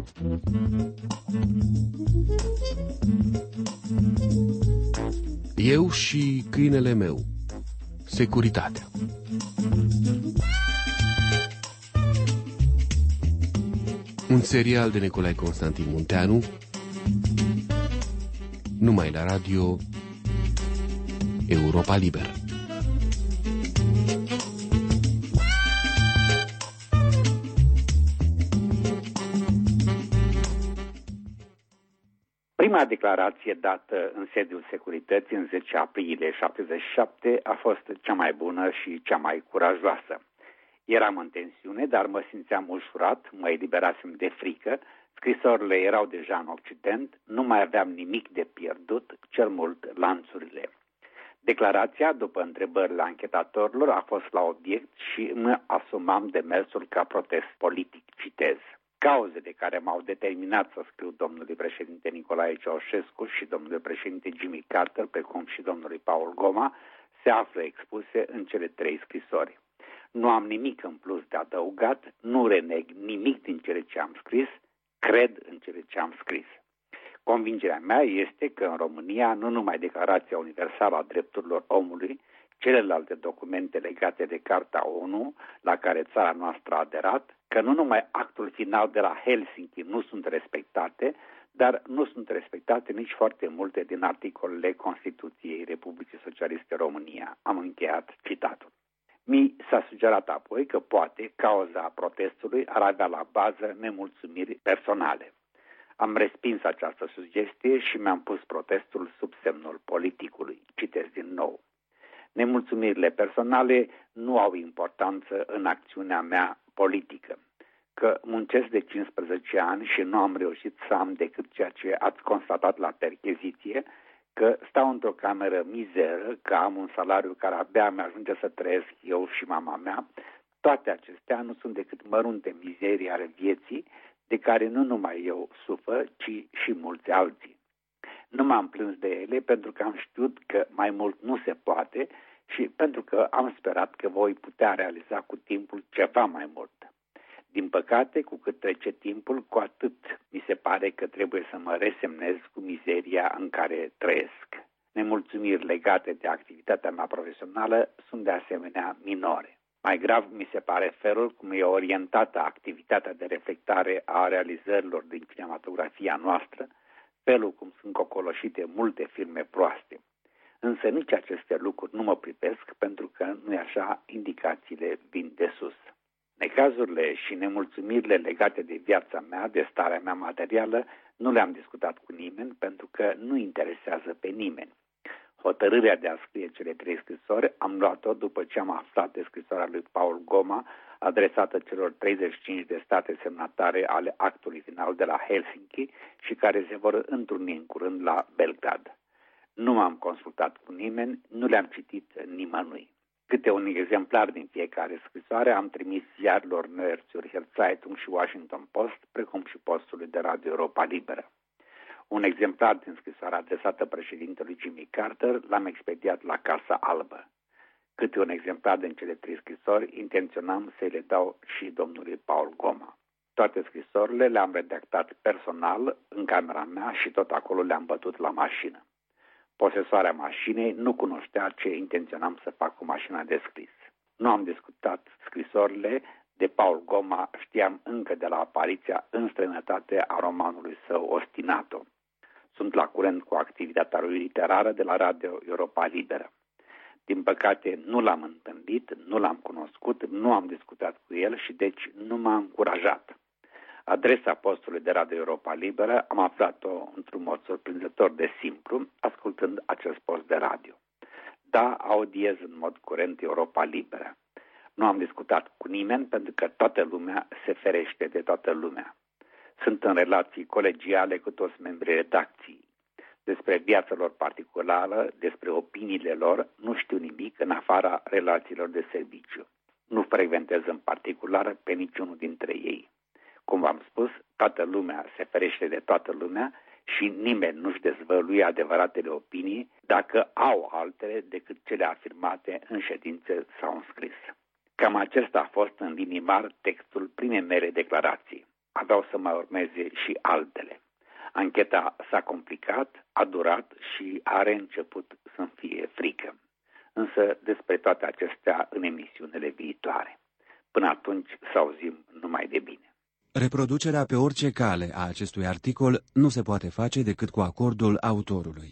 Eu și câinele meu. Securitatea. Un serial de Nicolae Constantin Munteanu, numai la radio Europa Liberă. Prima declarație dată în sediul Securității în 10 aprilie 77 a fost cea mai bună și cea mai curajoasă. Eram în tensiune, dar mă simțeam ușurat, mă eliberasem de frică, scrisorile erau deja în Occident, nu mai aveam nimic de pierdut, cel mult lanțurile. Declarația, după întrebările anchetatorilor, a fost la obiect și mă asumam demersul ca protest politic, citez. Cauzele care m-au determinat să scriu domnului președinte Nicolae Ceaușescu și domnului președinte Jimmy Carter, precum și domnului Paul Goma, se află expuse în cele 3 scrisori. Nu am nimic în plus de adăugat, nu reneg nimic din cele ce am scris, cred în cele ce am scris. Convingerea mea este că în România nu numai Declarația Universală a Drepturilor Omului, celelalte documente legate de Carta ONU, la care țara noastră a aderat, că nu numai actul final de la Helsinki nu sunt respectate, dar nu sunt respectate nici foarte multe din articolele Constituției Republicii Socialiste România. Am încheiat citatul. Mi s-a sugerat apoi că poate cauza protestului ar avea la bază nemulțumiri personale. Am respins această sugestie și mi-am pus protestul sub semnul politicului. Citez din nou. Nemulțumirile personale nu au importanță în acțiunea mea politică. Că muncesc de 15 ani și nu am reușit să am decât ceea ce ați constatat la percheziție, că stau într-o cameră mizeră, că am un salariu care abia mi-ajunge să trăiesc eu și mama mea, toate acestea nu sunt decât mărunte mizerii ale vieții, de care nu numai eu sufăr, ci și mulți alții. Nu m-am plâns de ele pentru că am știut că mai mult nu se poate și pentru că am sperat că voi putea realiza cu timpul ceva mai mult. Din păcate, cu cât trece timpul, cu atât mi se pare că trebuie să mă resemnez cu mizeria în care trăiesc. Nemulțumiri legate de activitatea mea profesională sunt de asemenea minore. Mai grav mi se pare felul cum e orientată activitatea de reflectare a realizărilor din cinematografia noastră, felul cum sunt cocoloșite multe filme proaste. Însă nici aceste lucruri nu mă privesc pentru că nu e așa, indicațiile vin de sus. Necazurile și nemulțumirile legate de viața mea, de starea mea materială, nu le-am discutat cu nimeni pentru că nu interesează pe nimeni. Hotărârea de a scrie cele 3 scrisori am luat-o după ce am aflat de scrisoarea lui Paul Goma, adresată celor 35 de state semnatare ale actului final de la Helsinki și care se vor întruni în curând la Belgrad. Nu m-am consultat cu nimeni, nu le-am citit nimănui. Câte un exemplar din fiecare scrisoare am trimis ziarilor Neue Zürcher Zeitung și Washington Post, precum și postului de Radio Europa Liberă. Un exemplar din scrisoarea adresată președintelui Jimmy Carter l-am expediat la Casa Albă. Câte un exemplar din cele 3 scrisori intenționam să le dau și domnului Paul Goma. Toate scrisorile le-am redactat personal în camera mea și tot acolo le-am bătut la mașină. Posesoarea mașinii nu cunoștea ce intenționam să fac cu mașina de scris. Nu am discutat scrisorile de Paul Goma, știam încă de la apariția în străinătate a romanului său Ostinato. Sunt la curent cu activitatea lui literară de la Radio Europa Liberă. Din păcate nu l-am întâlnit, nu l-am cunoscut, nu am discutat cu el și deci nu m-a încurajat. Adresa postului de Radio Europa Liberă am aflat-o într-un mod surprinzător de simplu, ascultând acest post de radio. Da, audiez în mod curent Europa Liberă. Nu am discutat cu nimeni pentru că toată lumea se ferește de toată lumea. Sunt în relații colegiale cu toți membrii redacției. Despre viața lor particulară, despre opiniile lor, nu știu nimic în afara relațiilor de serviciu. Nu frecventez în particular pe niciunul dintre ei. Cum v-am spus, toată lumea se ferește de toată lumea și nimeni nu-și dezvăluie adevăratele opinii dacă au altele decât cele afirmate în ședințe sau în scris. Cam acesta a fost în linii mari textul primei mele declarații. aveau să mai urmeze și altele. Ancheta s-a complicat, a durat și are început să-mi fie frică. Însă despre toate acestea în emisiunile viitoare. Până atunci să auzim numai de bine. Reproducerea pe orice cale a acestui articol nu se poate face decât cu acordul autorului.